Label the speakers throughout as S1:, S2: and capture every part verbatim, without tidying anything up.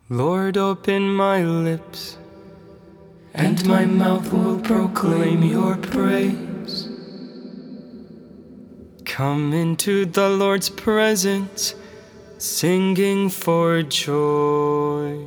S1: Lord, open my lips, and my mouth will proclaim your praise. Come into the Lord's presence, singing for joy.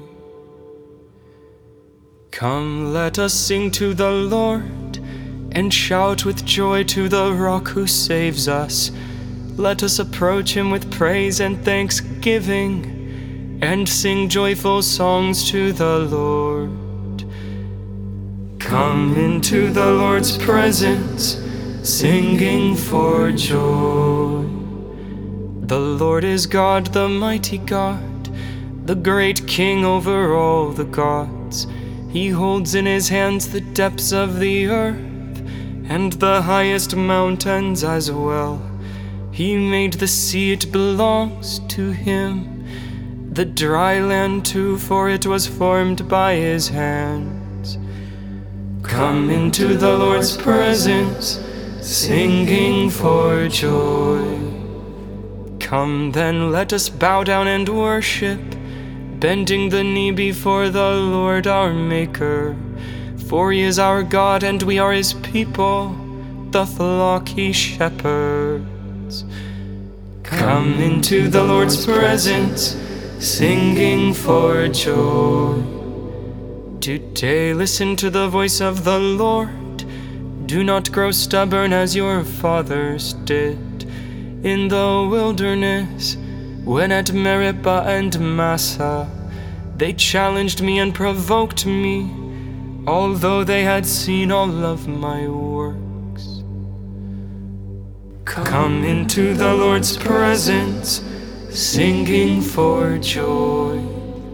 S1: Come, let us sing to the Lord, and shout with joy to the Rock who saves us. Let us approach him with praise and thanksgiving, and sing joyful songs to the Lord. Come into the Lord's presence, singing for joy. The Lord is God, the mighty God, the great King over all the gods. He holds in his hands the depths of the earth, and the highest mountains as well. He made the sea, it belongs to him, the dry land too, for it was formed by his hands. Come into the Lord's presence, singing for joy. Come then, let us bow down and worship, bending the knee before the Lord our Maker. For he is our God, and we are his people, the flock he shepherds. Come into the Lord's presence, singing for joy. Today listen to the voice of the Lord. Do not grow stubborn as your fathers did in the wilderness, when at Meribah and Massah they challenged me and provoked me, although they had seen all of my works. Come into the Lord's presence, singing for joy.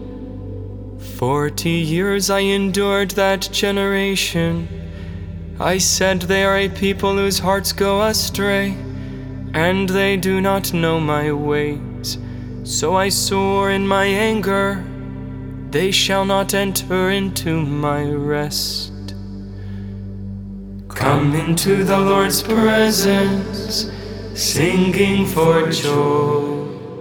S1: Forty years I endured that generation. I said, they are a people whose hearts go astray, and they do not know my ways. So I swore in my anger, they shall not enter into my rest. Come into the Lord's presence, singing for joy.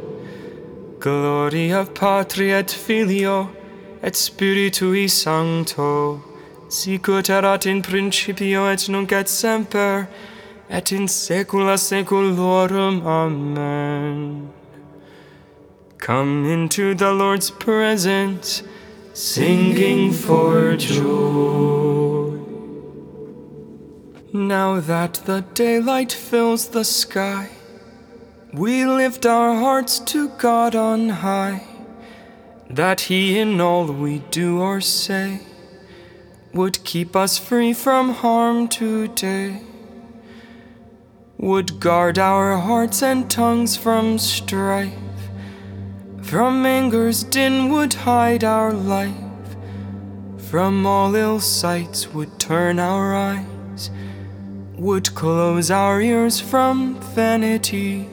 S1: Gloria Patri et Filio et Spiritui Sancto, sicut erat in principio et nunc et semper, et in saecula saeculorum. Amen. Come into the Lord's presence, singing for joy. Now that the daylight fills the sky, we lift our hearts to God on high, that he in all we do or say would keep us free from harm today, would guard our hearts and tongues from strife, from anger's din would hide our life, from all ill sights would turn our eyes, would close our ears from vanity,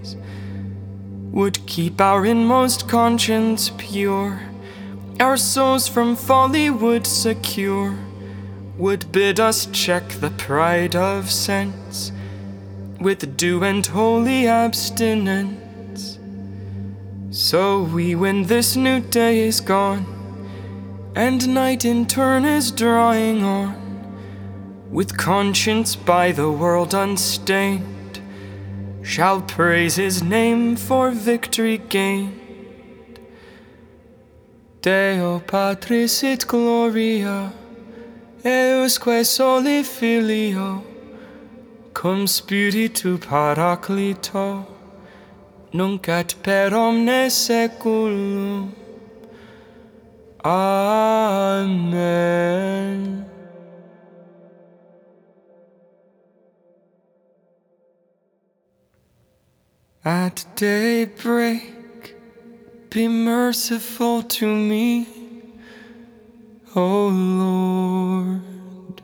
S1: would keep our inmost conscience pure, our souls from folly would secure, would bid us check the pride of sense with due and holy abstinence. So we, when this new day is gone, and night in turn is drawing on, with conscience by the world unstained, shall praise his name for victory gained. Deo Patris et Gloria, eusque soli Filio, cum Spiritu Paraclito, nunc et per omnes saeculum. Amen. At daybreak, be merciful to me, O Lord.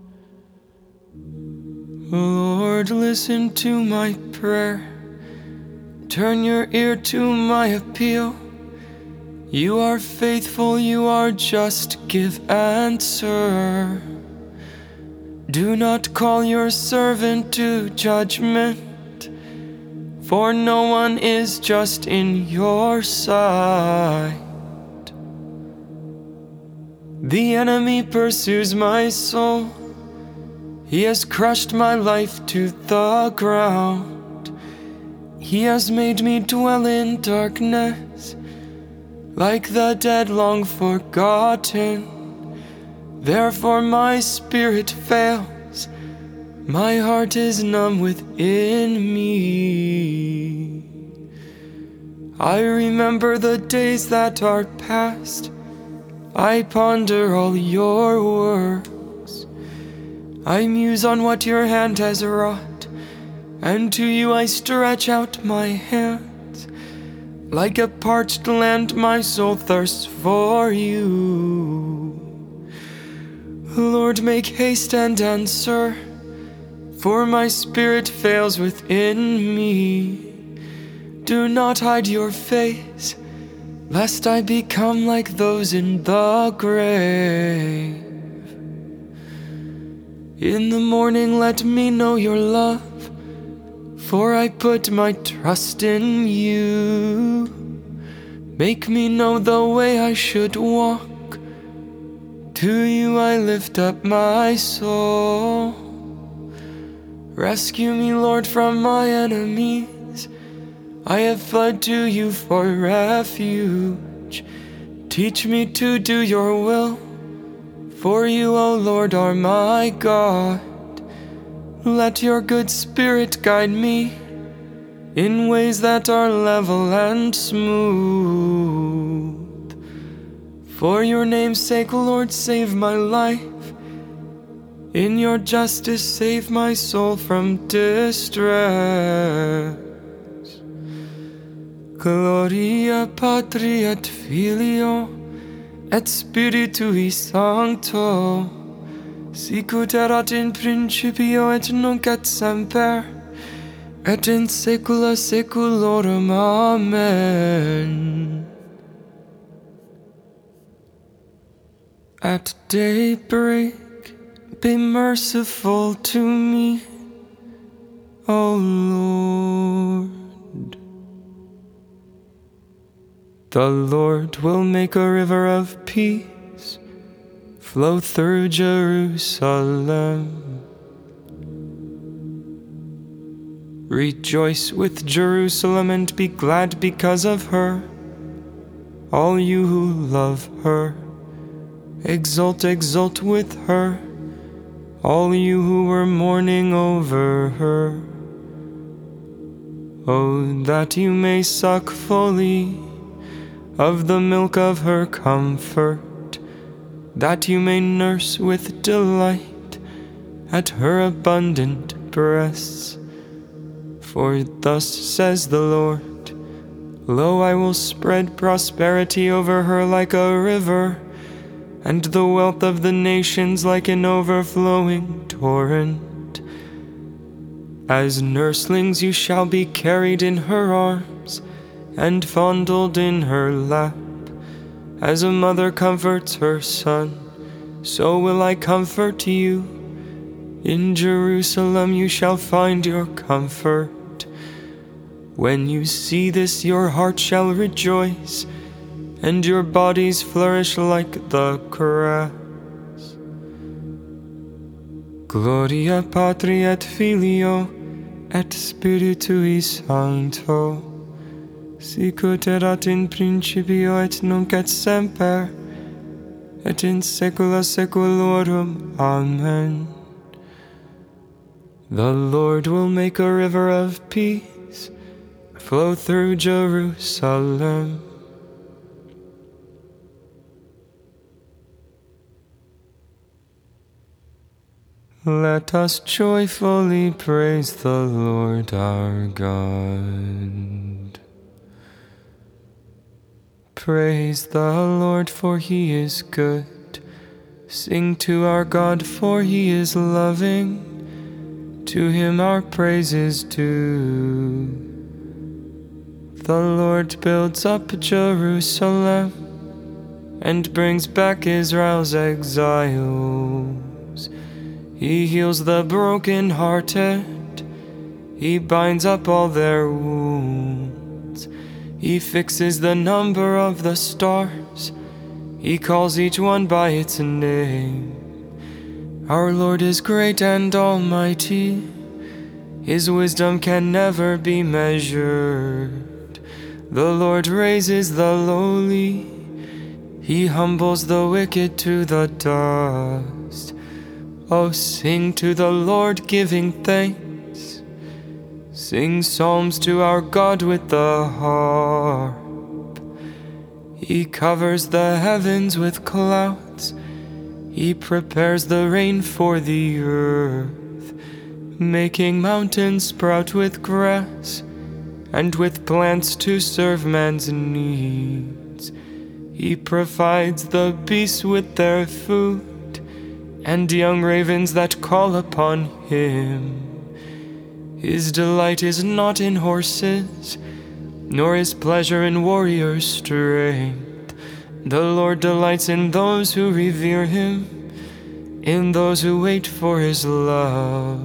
S1: Lord, listen to my prayer. Turn your ear to my appeal. You are faithful, you are just, give answer. Do not call your servant to judgment, for no one is just in your sight. The enemy pursues my soul. He has crushed my life to the ground. He has made me dwell in darkness, like the dead long forgotten. Therefore my spirit fails, my heart is numb within me. I remember the days that are past, I ponder all your works. I muse on what your hand has wrought, and to you I stretch out my hands. Like a parched land my soul thirsts for you. Lord, make haste and answer, for my spirit fails within me. Do not hide your face, lest I become like those in the grave. In the morning let me know your love, for I put my trust in you. Make me know the way I should walk, to you I lift up my soul. Rescue me, Lord, from my enemies, I have fled to you for refuge. Teach me to do your will, for you, O Lord, are my God. Let your good spirit guide me in ways that are level and smooth. For your name's sake, Lord, save my life. In your justice, save my soul from distress. Gloria Patri et Filio et Spiritui Sancto, sicut erat in principio et nunc et semper, et in saecula saeculorum. Amen. At daybreak, be merciful to me, O Lord. The Lord will make a river of peace flow through Jerusalem. Rejoice with Jerusalem and be glad because of her, all you who love her. Exult, exult with her, all you who were mourning over her. Oh, that you may suck fully of the milk of her comfort, that you may nurse with delight at her abundant breasts. For thus says the Lord, lo, I will spread prosperity over her like a river, and the wealth of the nations like an overflowing torrent. As nurslings you shall be carried in her arms, and fondled in her lap. As a mother comforts her son, so will I comfort you. In Jerusalem you shall find your comfort. When you see this, your heart shall rejoice, and your bodies flourish like the grass. Gloria Patri et Filio et Spiritui Sancto, sicut erat in principio et nunc et semper, et in saecula saeculorum. Amen. The Lord will make a river of peace flow through Jerusalem. Let us joyfully praise the Lord our God. Praise the Lord, for he is good. Sing to our God, for he is loving. To him our praise is due. The Lord builds up Jerusalem and brings back Israel's exiles. He heals the broken-hearted, he binds up all their wounds. He fixes the number of the stars, He calls each one by its name. Our Lord is great and almighty. His wisdom can never be measured. The Lord raises the lowly. He humbles the wicked to the dust. Oh, sing to the Lord, giving thanks. Sing psalms to our God with the harp. He covers the heavens with clouds. He prepares the rain for the earth, making mountains sprout with grass and with plants to serve man's needs. He provides the beasts with their food and young ravens that call upon him. His delight is not in horses, nor his pleasure in warriors' strength. The Lord delights in those who revere him, in those who wait for his love.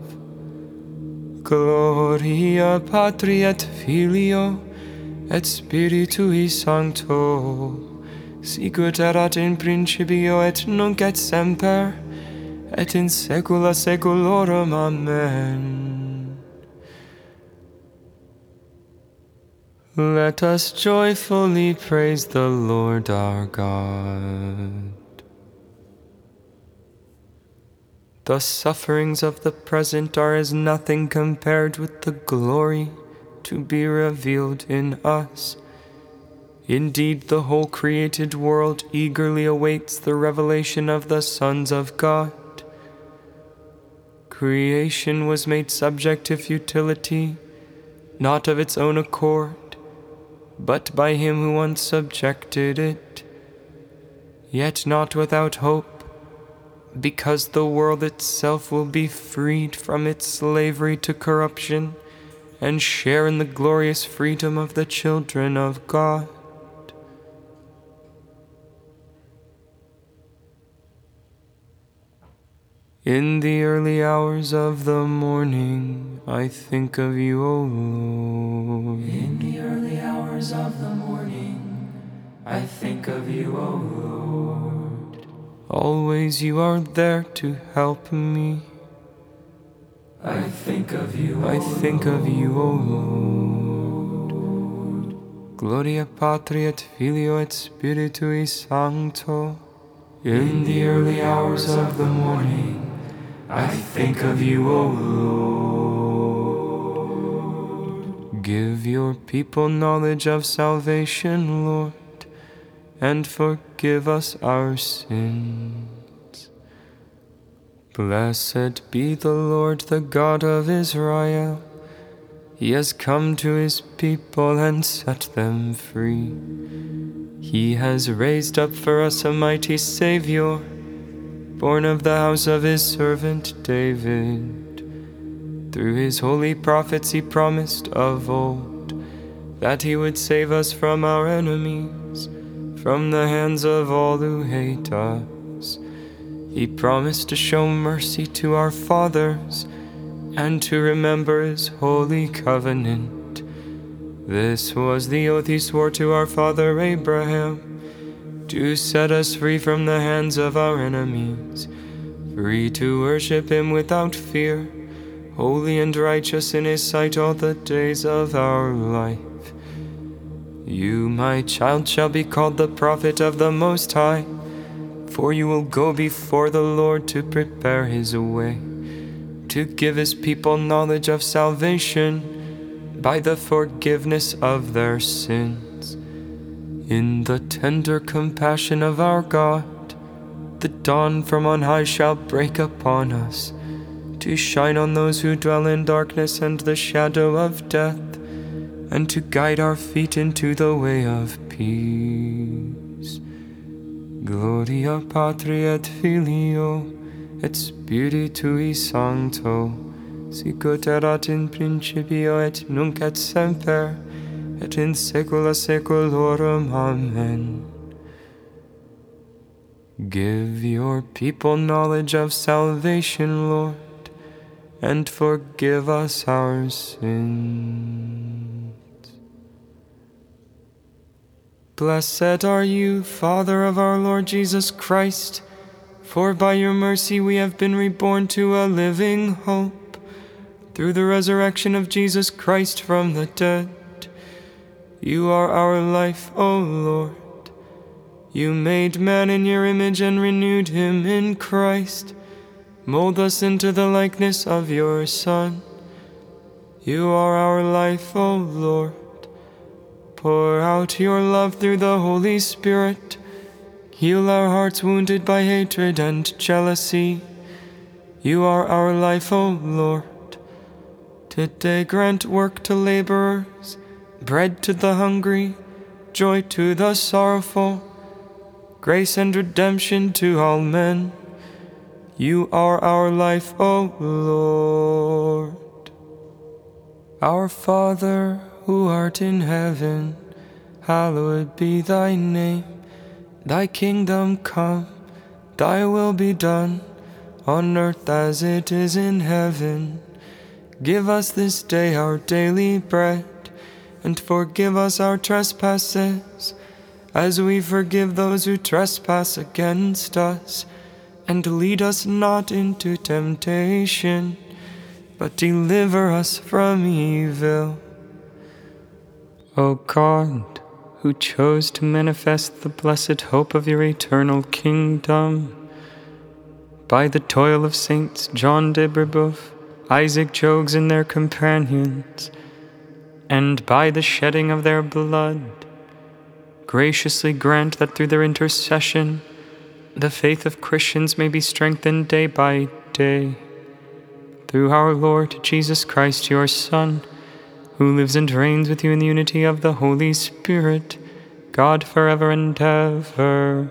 S1: Gloria Patri et Filio et Spiritui Sancto, sicut erat in principio et nunc et semper, et in saecula saeculorum. Amen. Let us joyfully praise the Lord our God. The sufferings of the present are as nothing compared with the glory to be revealed in us. Indeed, the whole created world eagerly awaits the revelation of the sons of God. Creation was made subject to futility, not of its own accord, but by him who once subjected it, yet not without hope, because the world itself will be freed from its slavery to corruption and share in the glorious freedom of the children of God. In the early hours of the morning, I think of you, O Lord.
S2: In the early hours of the morning, I think of you, O Lord.
S1: Always you are there to help me.
S2: I think of you, O
S1: I think
S2: Lord.
S1: of you, O Lord. Gloria Patri et Filio et Spiritui Sancto.
S2: In the early hours of the morning, I think of you, O Lord.
S1: Give your people knowledge of salvation, Lord, and forgive us our sins. Blessed be the Lord, the God of Israel. He has come to his people and set them free. He has raised up for us a mighty Savior, born of the house of his servant David. Through his holy prophets he promised of old that he would save us from our enemies, from the hands of all who hate us. He promised to show mercy to our fathers and to remember his holy covenant. This was the oath he swore to our father Abraham, to set us free from the hands of our enemies, free to worship him without fear, holy and righteous in his sight all the days of our life. You, my child, shall be called the prophet of the Most High, for you will go before the Lord to prepare his way, to give his people knowledge of salvation by the forgiveness of their sins. In the tender compassion of our God, the dawn from on high shall break upon us, to shine on those who dwell in darkness and the shadow of death, and to guide our feet into the way of peace. Gloria Patri et Filio et Spiritui Sancto, sicut erat in principio et nunc et semper, et in saecula saeculorum. Amen. Give your people knowledge of salvation, Lord, and forgive us our sins. Blessed are you, Father of our Lord Jesus Christ, for by your mercy we have been reborn to a living hope, through the resurrection of Jesus Christ from the dead. You are our life, O Lord. You made man in your image and renewed him in Christ. Mold us into the likeness of your Son. You are our life, O Lord. Pour out your love through the Holy Spirit. Heal our hearts wounded by hatred and jealousy. You are our life, O Lord. Today grant work to laborers, bread to the hungry, joy to the sorrowful, grace and redemption to all men. You are our life, O Lord. Our Father, who art in heaven, hallowed be thy name. Thy kingdom come, thy will be done, on earth as it is in heaven. Give us this day our daily bread, and forgive us our trespasses, as we forgive those who trespass against us. And lead us not into temptation, but deliver us from evil. O God, who chose to manifest the blessed hope of your eternal kingdom, by the toil of Saints John de Brebeuf, Isaac Jogues and their companions, and by the shedding of their blood, graciously grant that through their intercession the faith of Christians may be strengthened day by day. Through our Lord Jesus Christ, your Son, who lives and reigns with you in the unity of the Holy Spirit, God forever and ever.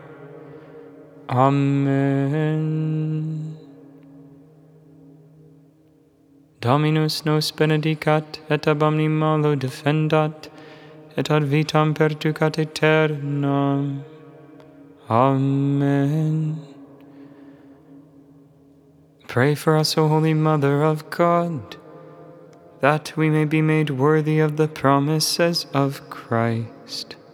S1: Amen. Dominus nos benedicat, et ab omni malo defendat, et ad vitam perducat aeternam. Amen. Pray for us, O Holy Mother of God, that we may be made worthy of the promises of Christ.